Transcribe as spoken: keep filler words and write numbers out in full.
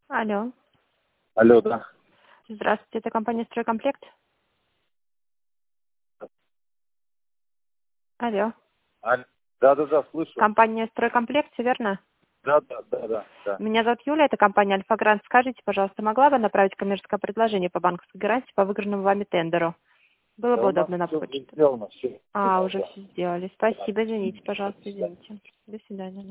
Алло. Алло, да. Здравствуйте, это компания «Стройкомплект». Алло. Аль- Да, да, да, слышу. Компания «Стройкомплект», все верно? Да, да, да, да, да. Меня зовут Юля, это компания «Альфа-Грант». Скажите, пожалуйста, могла бы направить коммерческое предложение по банковской гарантии по выигранному вами тендеру? Было Да бы у нас удобно на все уже почту. сделано, все. А, Да, уже да. все сделали. Спасибо, извините, Спасибо. пожалуйста, До свидания. извините. До свидания.